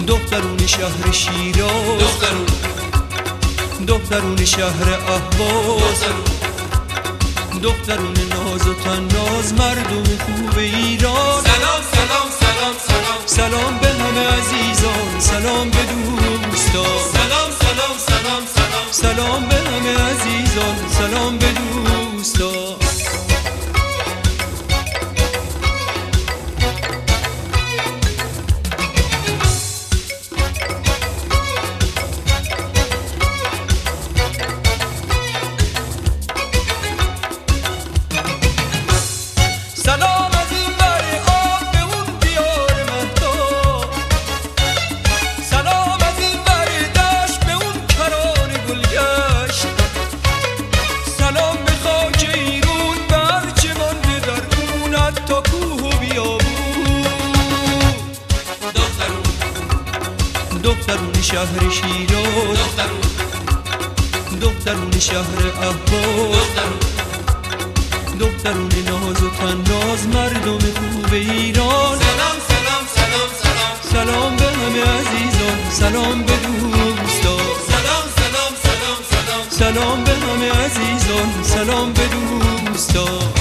دخترون شهر شیراز، دخترون شهر اهواز، دخترون ناز و تناز، مردم خوب ایران. سلام سلام سلام سلام سلام به همه عزیزان، سلام به دوستان. سلام سلام سلام سلام سلام به همه عزیزان، سلام به دوستان. سلام از این ور آب به اون دیار مهتاب، سلام از این ور دشت به اون کران گلگشت، سلام به خاک ایرون به هر چه مانده در اون، حتی کوه و بیابون. دخترون شهر شیراز، دخترون شهر اهواز، دخترون ناز و تناز، مردم خوب ایران. سلام سلام سلام سلام سلام به همه عزیزان، سلام به دوستان. سلام سلام سلام سلام سلام به همه عزیزان، سلام به دوستان.